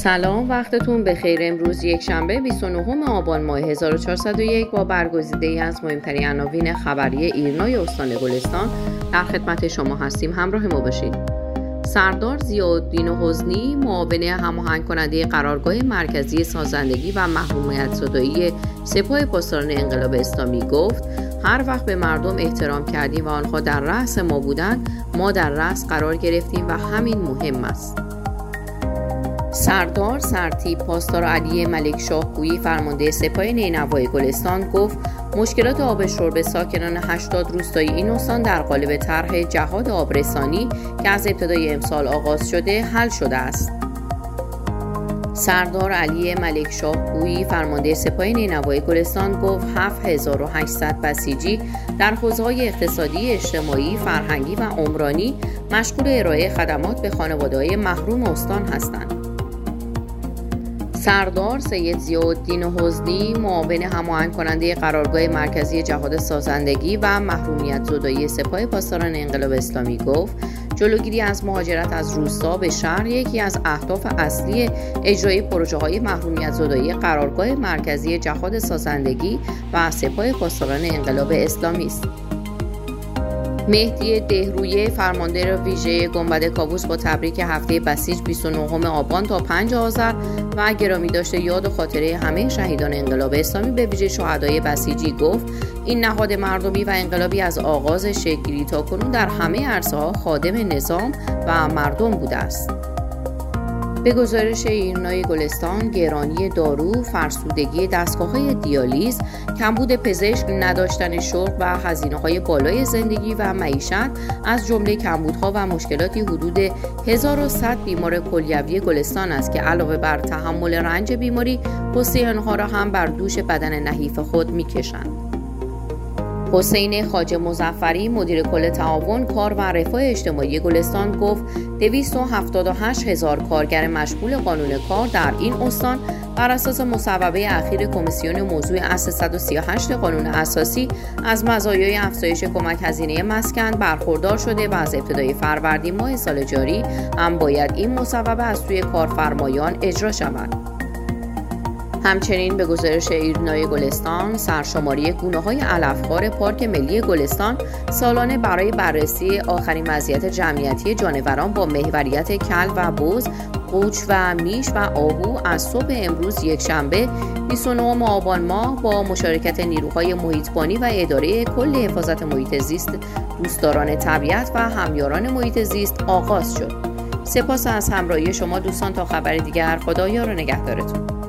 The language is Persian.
سلام، وقتتون بخیر. امروز یک شنبه 29 آبان ماه 1401 با برگزیده‌ای از مهمترین عناوین خبری ایرنای استان گلستان در خدمت شما هستیم. همراه ما باشید. سردار ضیاءالدین حزنی، معاون هماهنگ کننده قرارگاه مرکزی سازندگی و محرومیت زدایی سپاه پاسداران انقلاب اسلامی گفت: هر وقت به مردم احترام کردیم و آنها در رأس ما بودند، ما در رأس قرار گرفتیم و همین مهم است. سردار سرتیپ پاسدار علی ملک شاهگویی، فرمانده سپاه نینوای گلستان، گفت مشکلات آب شرب ساکنان 80 روستایی این استان در قالب طرح جهاد آبرسانی که از ابتدای امسال آغاز شده حل شده است. سردار علی ملک شاهگویی، فرمانده سپاه نینوای گلستان، گفت 7800 بسیجی در حوزه‌های اقتصادی، اجتماعی، فرهنگی و عمرانی مشغول ارائه خدمات به خانواده‌های محروم استان هستند. سردار سید ضیاءالدین حزنی، معاون هماهنگ کننده قرارگاه مرکزی جهاد سازندگی و محرومیت زدایی سپاه پاسداران انقلاب اسلامی گفت جلوگیری از مهاجرت از روستا به شهر یکی از اهداف اصلی اجرای پروژه‌های محرومیت زدایی قرارگاه مرکزی جهاد سازندگی و سپاه پاسداران انقلاب اسلامی است. مهدی دهرویه، فرمانده ویژه گنبد کاووس، با تبریک هفته بسیج 29 آبان تا 5 آذر و گرامی داشته یاد و خاطره همه شهیدان انقلاب اسلامی به ویژه شهدای بسیجی گفت این نهاد مردمی و انقلابی از آغاز شکل‌گیری تا کنون در همه عرصه‌ها خادم نظام و مردم بوده است. به گزارش ایرنای گلستان، گرانی دارو، فرسودگی دستگاه‌های دیالیز، کمبود پزشک، نداشتن شغل و هزینه‌های بالای زندگی و معیشت از جمله کمبودها و مشکلاتی حدود 1100 بیمار کلیوی گلستان است که علاوه بر تحمل رنج بیماری، غصه آنها را هم بر دوش بدن نحیف خود می‌کشند. حسین خواجه مظفری، مدیر کل تعاون کار و رفاه اجتماعی گلستان، گفت 278,000 کارگر مشغول قانون کار در این استان بر اساس مصوبه اخیر کمیسیون موضوع اصل 138 قانون اساسی از مزایای افزایش کمک هزینه مسکن برخوردار شده و از ابتدای فروردین ماه سال جاری هم باید این مصوبه از سوی کارفرمایان اجرا شود. همچنین به گزارش ایرنای گلستان، سرشماری گونه‌های علف‌خوار پارک ملی گلستان سالانه برای بررسی آخرین وضعیت جمعیتی جانوران با محوریت کلب و بز، قوچ و میش و آهو از صبح امروز یکشنبه 29 آبان ماه با مشارکت نیروهای محیطبانی و اداره کل حفاظت محیط زیست، دوستداران طبیعت و همیاران محیط زیست آغاز شد. سپاس از همراهی شما دوستان. تا خبر دیگر، خدایا رو نگهدارتون.